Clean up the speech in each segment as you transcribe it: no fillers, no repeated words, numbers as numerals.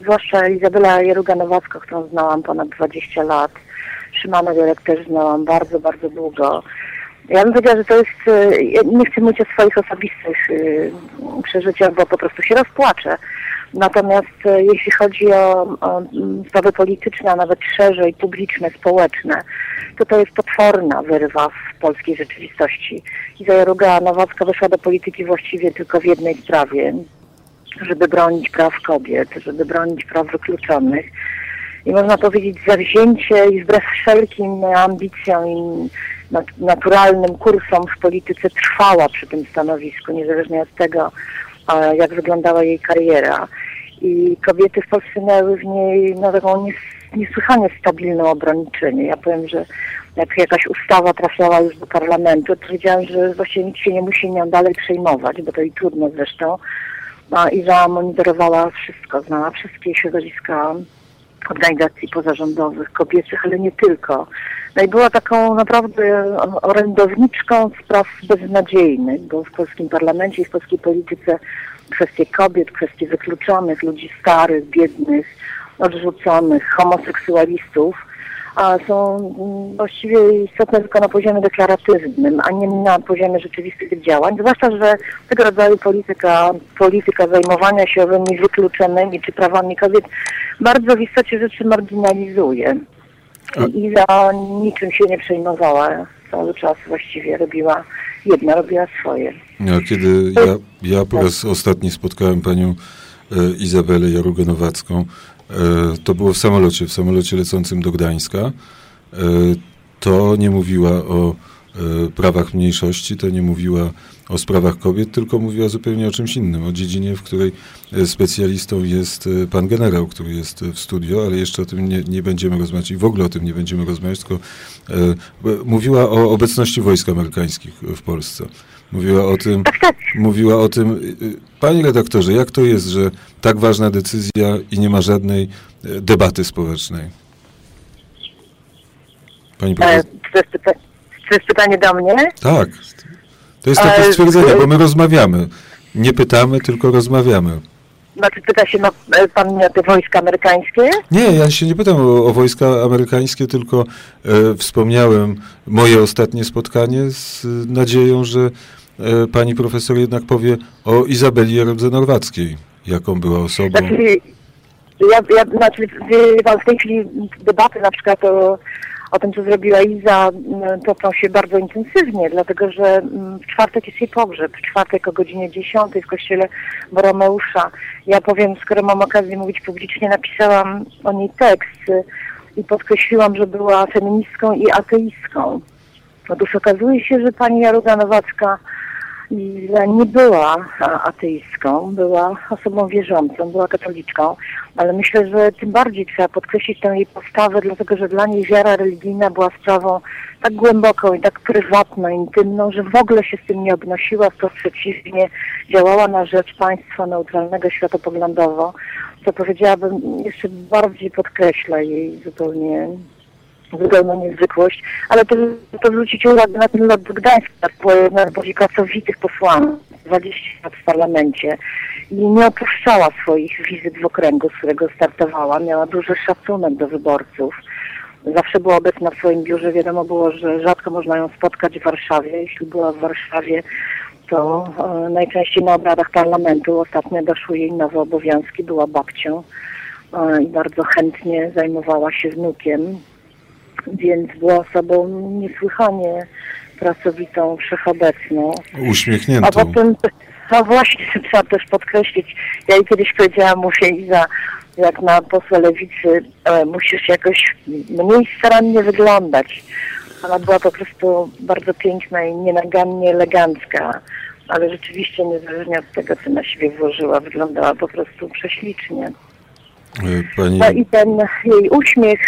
zwłaszcza Izabela Jaruga-Nowacka, którą znałam ponad 20 lat. Szymana Wielek też znałam bardzo, bardzo długo. Ja bym powiedziała, że to jest, nie chcę mówić o swoich osobistych przeżyciach, bo po prostu się rozpłaczę. Natomiast jeśli chodzi o sprawy polityczne, a nawet szerzej publiczne, społeczne, to jest potworna wyrwa w polskiej rzeczywistości. Iza Jaruga-Nowacka weszła do polityki właściwie tylko w jednej sprawie, żeby bronić praw kobiet, żeby bronić praw wykluczonych. I można powiedzieć zawzięcie i wbrew wszelkim ambicjom i naturalnym kursom w polityce trwała przy tym stanowisku, niezależnie od tego, jak wyglądała jej kariera. I kobiety w Polsce miały w niej taką niesłychanie stabilną obrończynię. Ja powiem, że jak jakaś ustawa trafiała już do parlamentu, to wiedziałam, że właściwie nic się nie musi nią dalej przejmować, bo to i trudno zresztą. I zamonitorowała wszystko, znała wszystkie środowiska organizacji pozarządowych, kobiecych, ale nie tylko. No i była taką naprawdę orędowniczką spraw beznadziejnych, bo w polskim parlamencie i w polskiej polityce kwestie kobiet, kwestie wykluczonych, ludzi starych, biednych, odrzuconych, homoseksualistów są właściwie istotne tylko na poziomie deklaratywnym, a nie na poziomie rzeczywistych działań. Zwłaszcza, że tego rodzaju polityka zajmowania się owymi wykluczonymi czy prawami kobiet bardzo w istocie rzeczy marginalizuje. I za niczym się nie przejmowała. Cały czas właściwie robiła swoje. A kiedy ja po raz ostatni spotkałem panią Izabelę Jarugę-Nowacką, to było w samolocie lecącym do Gdańska. To nie mówiła o prawach mniejszości, to nie mówiła o sprawach kobiet, tylko mówiła zupełnie o czymś innym, o dziedzinie, w której specjalistą jest pan generał, który jest w studio, ale jeszcze o tym nie będziemy rozmawiać i w ogóle o tym nie będziemy rozmawiać, tylko mówiła o obecności wojsk amerykańskich w Polsce. Mówiła o tym, panie redaktorze, jak to jest, że tak ważna decyzja i nie ma żadnej debaty społecznej? Pani profesor? To jest pytanie do mnie? Tak. To jest takie stwierdzenie, bo my rozmawiamy. Nie pytamy, tylko rozmawiamy. Znaczy pyta się pan mnie o te wojska amerykańskie? Nie, ja się nie pytam o wojska amerykańskie, tylko wspomniałem moje ostatnie spotkanie z nadzieją, że pani profesor jednak powie o Izabeli Jarudze-Nowackiej, jaką była osobą. W tej chwili debaty na przykład o tym, co zrobiła Iza, toczą się bardzo intensywnie, dlatego że w czwartek jest jej pogrzeb. W czwartek o godzinie 10 w kościele Boromeusza. Ja powiem, skoro mam okazję mówić publicznie, napisałam o niej tekst i podkreśliłam, że była feministką i ateistką. Otóż okazuje się, że pani Jaruga-Nowacka nie była ateistką, była osobą wierzącą, była katoliczką, ale myślę, że tym bardziej trzeba podkreślić tę jej postawę, dlatego że dla niej wiara religijna była sprawą tak głęboką i tak prywatną, intymną, że w ogóle się z tym nie obnosiła, wprost przeciwnie, działała na rzecz państwa neutralnego światopoglądowo, co powiedziałabym jeszcze bardziej podkreśla jej zupełną niezwykłość, ale to zwrócić uwagę na ten lot do Gdańska, była jedna z bardziej pracowitych posłanek, 20 lat w parlamencie i nie opuszczała swoich wizyt w okręgu, z którego startowała, miała duży szacunek do wyborców. Zawsze była obecna w swoim biurze, wiadomo było, że rzadko można ją spotkać w Warszawie. Jeśli była w Warszawie, to najczęściej na obradach parlamentu. Ostatnio doszły jej nowe obowiązki, była babcią i bardzo chętnie zajmowała się wnukiem. Więc była osobą niesłychanie pracowitą, wszechobecną. Uśmiechniętą. A potem, właśnie trzeba też podkreślić, ja jej kiedyś powiedziałam, mówię, Iza, jak na posła Lewicy musisz jakoś mniej starannie wyglądać. Ona była po prostu bardzo piękna i nienagannie elegancka, ale rzeczywiście niezależnie od tego, co na siebie włożyła, wyglądała po prostu prześlicznie. No i ten jej uśmiech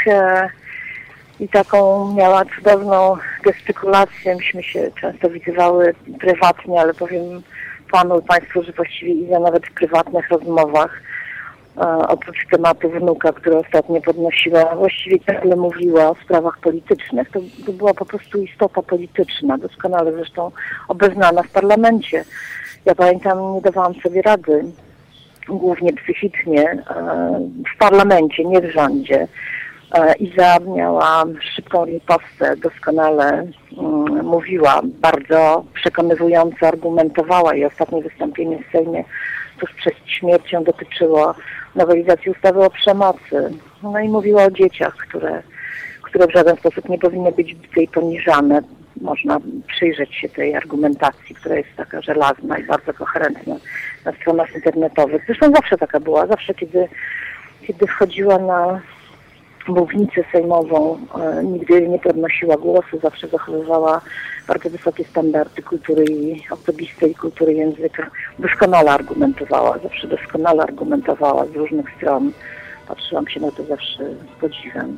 i taką miała cudowną gestykulację. Myśmy się często widywały prywatnie, ale powiem panu i państwu, że właściwie Iza nawet w prywatnych rozmowach, oprócz tematu wnuka, który ostatnio podnosiła, właściwie ciągle mówiła o sprawach politycznych. To była po prostu istota polityczna, doskonale zresztą obeznana w parlamencie. Ja pamiętam, nie dawałam sobie rady głównie psychicznie, w parlamencie, nie w rządzie. Iza miała szybką ripostę, doskonale mówiła, bardzo przekonywująco argumentowała i ostatnie wystąpienie w Sejmie tuż przed śmiercią dotyczyło nowelizacji ustawy o przemocy. No i mówiła o dzieciach, które w żaden sposób nie powinny być bite i poniżane. Można przyjrzeć się tej argumentacji, która jest taka żelazna i bardzo koherentna na stronach internetowych. Zresztą zawsze taka była, zawsze kiedy wchodziła na mównicę sejmową, nigdy nie podnosiła głosu, zawsze zachowywała bardzo wysokie standardy kultury osobistej i kultury języka. Doskonale argumentowała, zawsze doskonale argumentowała z różnych stron. Patrzyłam się na to zawsze z podziwem.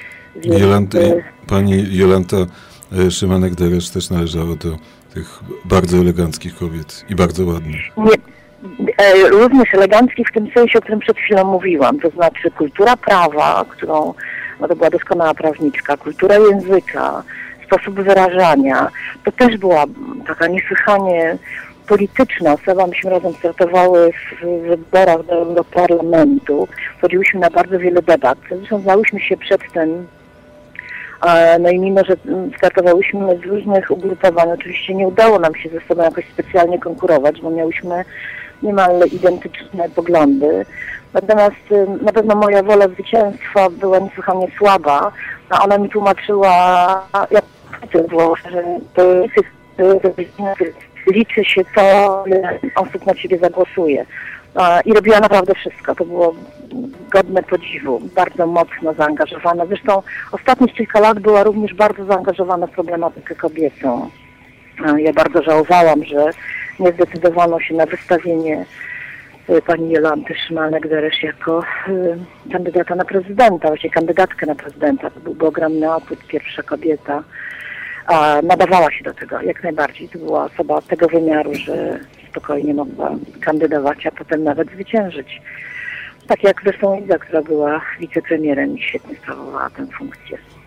Pani Jolanta Szymanek-Deresz też należała do tych bardzo eleganckich kobiet i bardzo ładnych. Również eleganckich w tym sensie, o którym przed chwilą mówiłam, to znaczy kultura prawa, którą, no to była doskonała prawniczka, kultura języka, sposób wyrażania, to też była taka niesłychanie polityczna osoba. Myśmy razem startowały w wyborach do Europarlamentu, chodziłyśmy na bardzo wiele debat, zresztą znałyśmy się przedtem. No i mimo, że startowałyśmy z różnych ugrupowań, oczywiście nie udało nam się ze sobą jakoś specjalnie konkurować, bo miałyśmy niemal identyczne poglądy. Natomiast na pewno moja wola zwycięstwa była niesłychanie słaba, a ona mi tłumaczyła, jak to było, że to liczy się to, ile osób na ciebie zagłosuje. I robiła naprawdę wszystko. To było godne podziwu, bardzo mocno zaangażowana. Zresztą ostatnich kilka lat była również bardzo zaangażowana w problematykę kobiecą. Ja bardzo żałowałam, że nie zdecydowano się na wystawienie pani Jolanty Szymanek-Deresz jako kandydata na prezydenta, właśnie kandydatkę na prezydenta. To byłby ogromny opór, pierwsza kobieta. Nadawała się do tego jak najbardziej. To była osoba tego wymiaru, że spokojnie mogła kandydować, a potem nawet zwyciężyć. Tak jak zresztą Iza, która była wicepremierem i świetnie sprawowała tę funkcję.